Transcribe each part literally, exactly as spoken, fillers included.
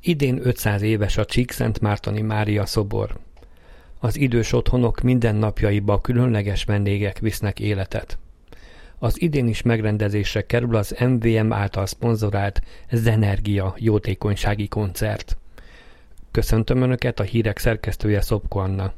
Idén ötszáz éves a Csíkszentmártoni Mária szobor. Az idős otthonok mindennapjaiba különleges vendégek visznek életet. Az idén is megrendezésre kerül az em vé em által szponzorált Zenergia jótékonysági koncert. Köszöntöm Önöket, a hírek szerkesztője Szopko Anna.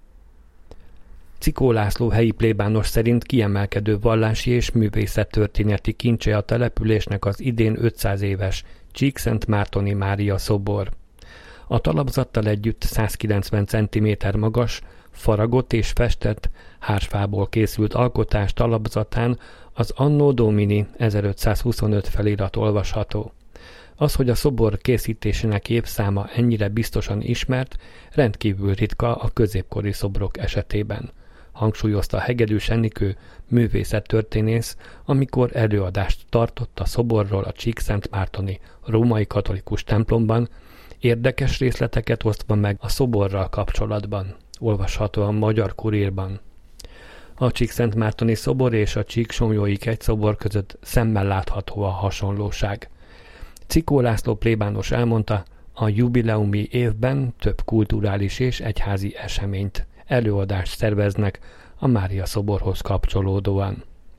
Cikó László helyi plébános szerint kiemelkedő vallási és művészettörténeti kincse a településnek az idén ötszáz éves Csíkszentmártoni Mária szobor. A talapzattal együtt százkilencven centiméter magas, faragott és festett hársfából készült alkotás talapzatán az Anno Domini ezerötszázhuszonöt felirat olvasható. Az, hogy a szobor készítésének évszáma ennyire biztosan ismert, rendkívül ritka a középkori szobrok esetében, hangsúlyozta Hegedűs Enikő művészettörténész, amikor előadást tartott a szoborról a Csíkszentmártoni római katolikus templomban, érdekes részleteket osztva meg a szoborral kapcsolatban, olvasható a Magyar Kurírban. A Csíkszentmártoni szobor és a Csíksomlyói kegyszobor között szemmel látható a hasonlóság. Cikó László plébános elmondta, a jubileumi évben több kulturális és egyházi eseményt, előadást szerveznek a Mária szoborhoz kapcsolódóan.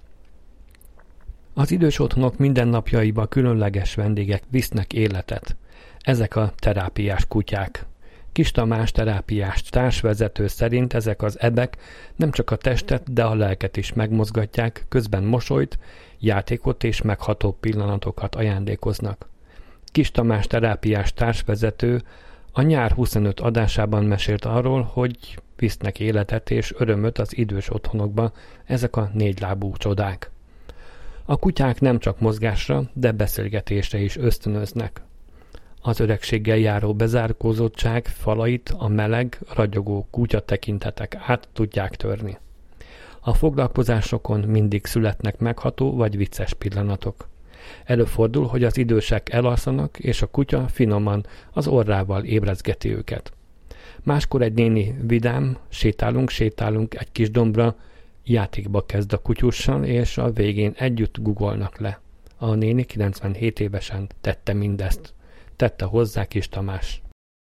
Az idős otthonok mindennapjaiba különleges vendégek visznek életet. Ezek a terápiás kutyák. Kis Tamás terápiás társvezető szerint ezek az ebek nem csak a testet, de a lelket is megmozgatják, közben mosolyt, játékot és megható pillanatokat ajándékoznak. Kis Tamás terápiás társvezető a nyár huszonöt adásában mesélt arról, hogy visznek életet és örömöt az idős otthonokba ezek a négylábú csodák. A kutyák nem csak mozgásra, de beszélgetésre is ösztönöznek. Az öregséggel járó bezárkózottság falait a meleg, ragyogó kutya tekintetek át tudják törni. A foglalkozásokon mindig születnek megható vagy vicces pillanatok. Előfordul, hogy az idősek elalszanak, és a kutya finoman az orrával ébrezgeti őket. Máskor egy néni vidám, sétálunk, sétálunk egy kis dombra, játékba kezd a kutyussal, és a végén együtt guggolnak le. A néni kilencvenhét évesen tette mindezt. Tette hozzá Kis Tamás.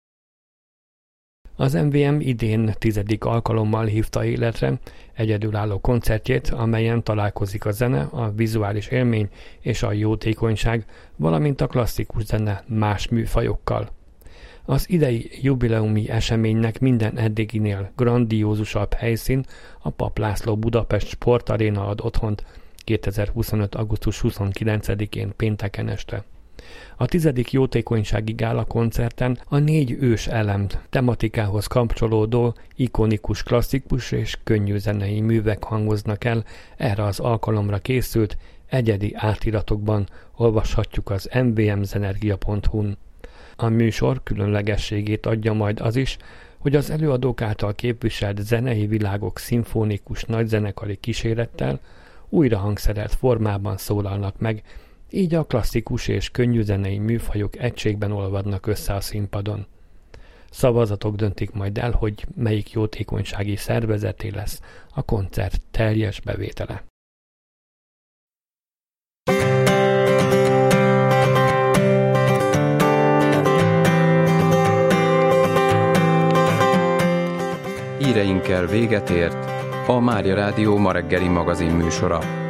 Az em vé em idén tizedik alkalommal hívta életre egyedülálló koncertjét, amelyen találkozik a zene, a vizuális élmény és a jótékonyság, valamint a klasszikus zene más műfajokkal. Az idei jubileumi eseménynek minden eddiginél grandiózusabb helyszín a Pap László Budapest Sportaréna ad otthont kétezer-huszonöt. augusztus huszonkilencedikén pénteken este. A tizedik jótékonysági gála koncerten a négy ős elem tematikához kapcsolódó, ikonikus, klasszikus és könnyű zenei művek hangoznak el, erre az alkalomra készült, egyedi átiratokban olvashatjuk az em vé em zenergia pont hu-n. A műsor különlegességét adja majd az is, hogy az előadók által képviselt zenei világok szimfonikus nagyzenekari kísérettel újra hangszerelt formában szólalnak meg, így a klasszikus és könnyű zenei műfajok egységben olvadnak össze a színpadon. Szavazatok döntik majd el, hogy melyik jótékonysági szervezeté lesz a koncert teljes bevétele. Híreinkkel véget ért a Mária Rádió ma reggeli magazin műsora.